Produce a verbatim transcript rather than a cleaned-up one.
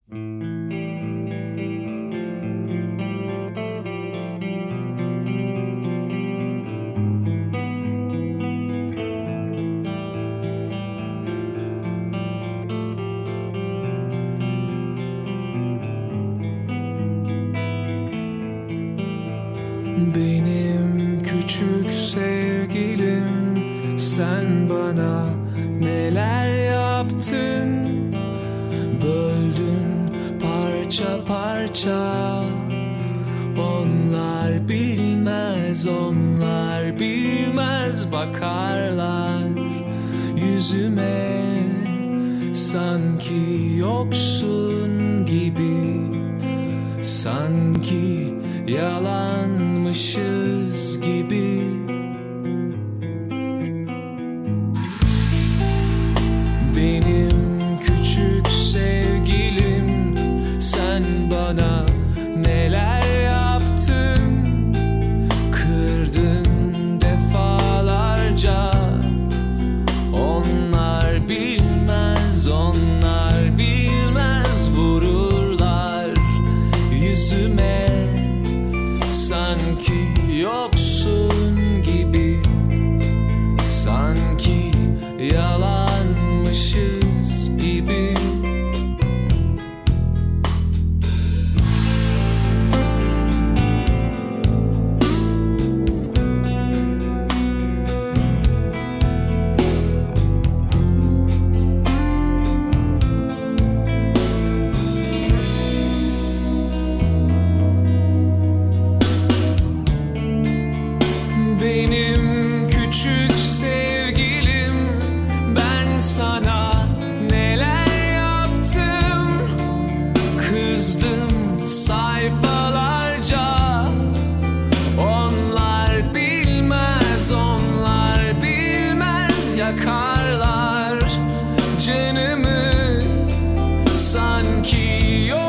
Benim küçük sevgilim, sen bana neler yaptın? Böldün parça parça. Onlar bilmez, onlar bilmez. Bakarlar yüzüme sanki yoksun gibi, sanki yalanmışız gibi. Benim küçük sevgilim, sen bana neler yaptın? Kırdın defalarca. Onlar bilmez, onlar bilmez. Vururlar yüzüme sanki yoksun gibi, sanki yalanmışız gibi. Benim küçük sevgilim, ben sana neler yaptım? Kızdım sayfalarca. Onlar bilmez, onlar bilmez. Yakarlar canımı sanki yok.